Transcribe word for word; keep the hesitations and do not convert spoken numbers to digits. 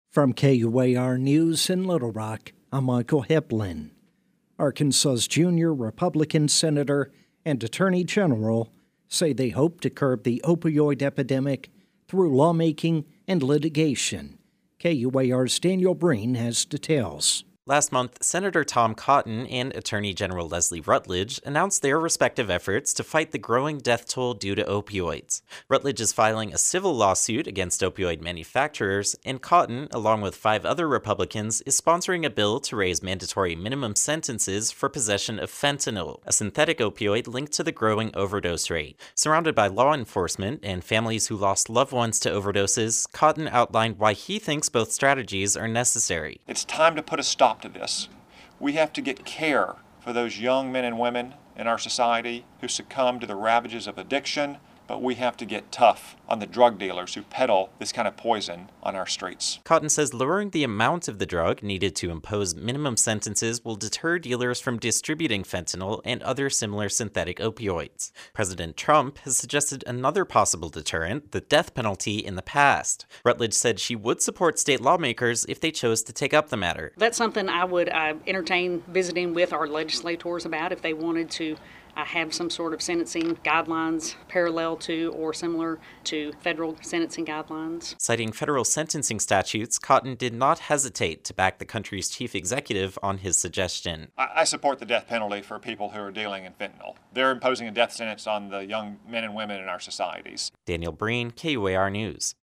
From K U A R News in Little Rock, I'm Michael Heplin. Arkansas's junior Republican senator and attorney general say they hope to curb the opioid epidemic through lawmaking and litigation. K U A R's Daniel Breen has details. Last month, Senator Tom Cotton and Attorney General Leslie Rutledge announced their respective efforts to fight the growing death toll due to opioids. Rutledge is filing a civil lawsuit against opioid manufacturers, and Cotton, along with five other Republicans, is sponsoring a bill to raise mandatory minimum sentences for possession of fentanyl, a synthetic opioid linked to the growing overdose rate. Surrounded by law enforcement and families who lost loved ones to overdoses, Cotton outlined why he thinks both strategies are necessary. It's time to put a stop to this. We have to get care for those young men and women in our society who succumb to the ravages of addiction, but we have to get tough on the drug dealers who peddle this kind of poison on our streets. Cotton says lowering the amount of the drug needed to impose minimum sentences will deter dealers from distributing fentanyl and other similar synthetic opioids. President Trump has suggested another possible deterrent, the death penalty, in the past. Rutledge said she would support state lawmakers if they chose to take up the matter. That's something I would uh, entertain visiting with our legislators about if they wanted to I have some sort of sentencing guidelines parallel to or similar to federal sentencing guidelines. Citing federal sentencing statutes, Cotton did not hesitate to back the country's chief executive on his suggestion. I, I support the death penalty for people who are dealing in fentanyl. They're imposing a death sentence on the young men and women in our societies. Daniel Breen, K U A R News.